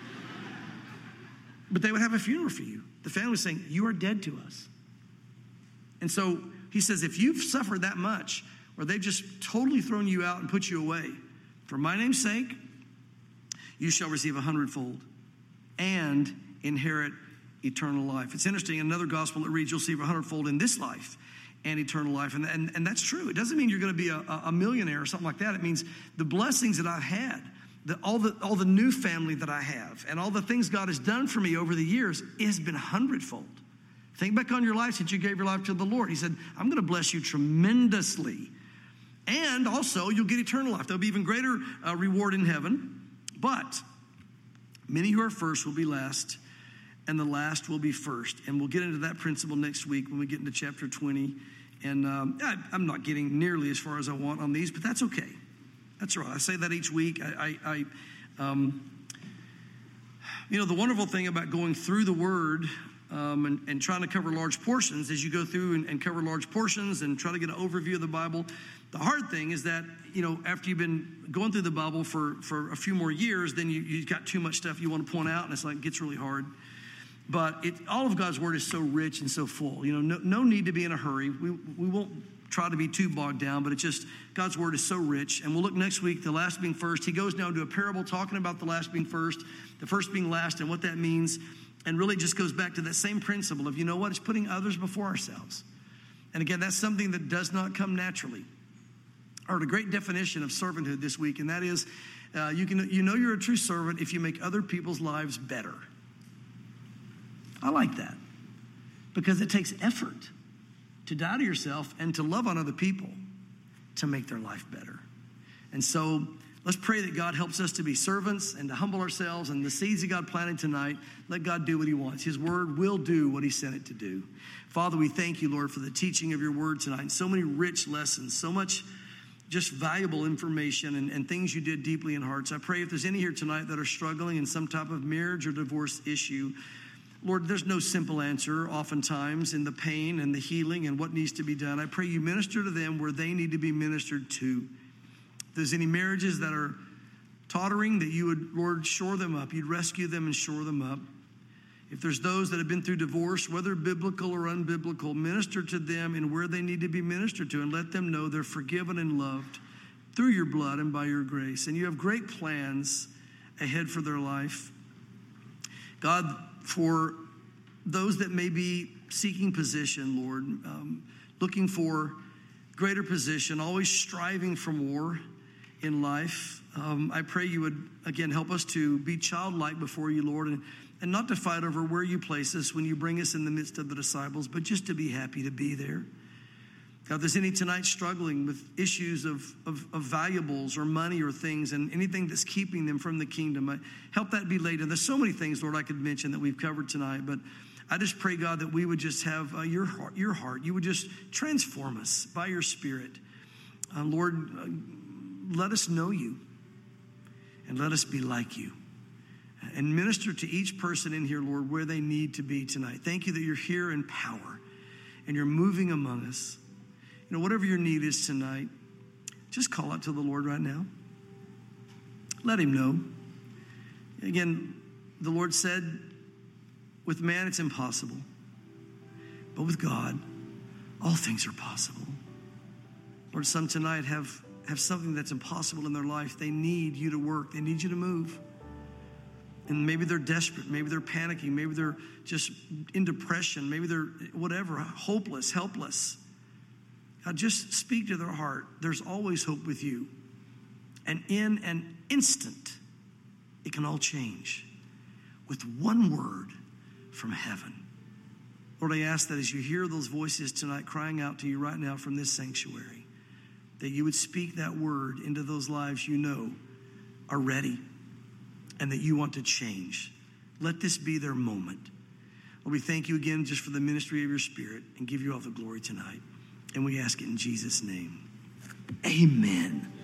But they would have a funeral for you. The family was saying, you are dead to us. And so he says, if you've suffered that much, where they've just totally thrown you out and put you away, for my name's sake, you shall receive 100-fold and inherit eternal life. It's interesting, in another gospel it reads, you'll receive 100-fold in this life and eternal life. And that's true. It doesn't mean you're going to be a millionaire or something like that. It means the blessings that I've had, all the new family that I have, and all the things God has done for me over the years, it has been 100-fold. Think back on your life since you gave your life to the Lord. He said, I'm going to bless you tremendously. And also, you'll get eternal life. There'll be even greater reward in heaven. But many who are first will be last, and the last will be first. And we'll get into that principle next week when we get into chapter 20. And I'm not getting nearly as far as I want on these, but that's okay. That's all right. I say that each week. The wonderful thing about going through the Word and trying to cover large portions, as you go through and cover large portions and try to get an overview of the Bible, the hard thing is that, after you've been going through the Bible for a few more years, then you've got too much stuff you want to point out, and it gets really hard. But all of God's Word is so rich and so full. No need to be in a hurry. We won't try to be too bogged down, but it's just God's Word is so rich. And we'll look next week, the last being first. He goes now into a parable talking about the last being first, the first being last, and what that means. And really just goes back to that same principle of, it's putting others before ourselves. And again, that's something that does not come naturally. I heard a great definition of servanthood this week, and that is, you're a true servant if you make other people's lives better. I like that, because it takes effort to die to yourself and to love on other people to make their life better. And so let's pray that God helps us to be servants and to humble ourselves, and the seeds that God planted tonight, let God do what he wants. His word will do what he sent it to do. Father, we thank you, Lord, for the teaching of your word tonight, and so many rich lessons, so much just valuable information and things you did deeply in hearts. I pray if there's any here tonight that are struggling in some type of marriage or divorce issue, Lord, there's no simple answer oftentimes in the pain and the healing and what needs to be done. I pray you minister to them where they need to be ministered to. If there's any marriages that are tottering, that you would, Lord, shore them up. You'd rescue them and shore them up. If there's those that have been through divorce, whether biblical or unbiblical, minister to them and where they need to be ministered to, and let them know they're forgiven and loved through your blood and by your grace. And you have great plans ahead for their life. God, for those that may be seeking position, Lord, looking for greater position, always striving for more in life, I pray you would, again, help us to be childlike before you, Lord, and not to fight over where you place us when you bring us in the midst of the disciples, but just to be happy to be there. God, if there's any tonight struggling with issues of valuables or money or things and anything that's keeping them from the kingdom, help that be laid. And there's so many things, Lord, I could mention that we've covered tonight, but I just pray, God, that we would just have your heart. You would just transform us by your Spirit. Lord, let us know you and let us be like you. And minister to each person in here, Lord, where they need to be tonight. Thank you that you're here in power and you're moving among us. You know, whatever your need is tonight, just call out to the Lord right now. Let him know. Again, the Lord said, with man it's impossible, but with God, all things are possible. Lord, some tonight have something that's impossible in their life. They need you to work. They need you to move. And maybe they're desperate. Maybe they're panicking. Maybe they're just in depression. Maybe they're whatever, hopeless, helpless. God, just speak to their heart. There's always hope with you. And in an instant, it can all change with one word from heaven. Lord, I ask that as you hear those voices tonight crying out to you right now from this sanctuary, that you would speak that word into those lives you know are ready and that you want to change. Let this be their moment. Lord, we thank you again just for the ministry of your Spirit and give you all the glory tonight. And we ask it in Jesus' name. Amen.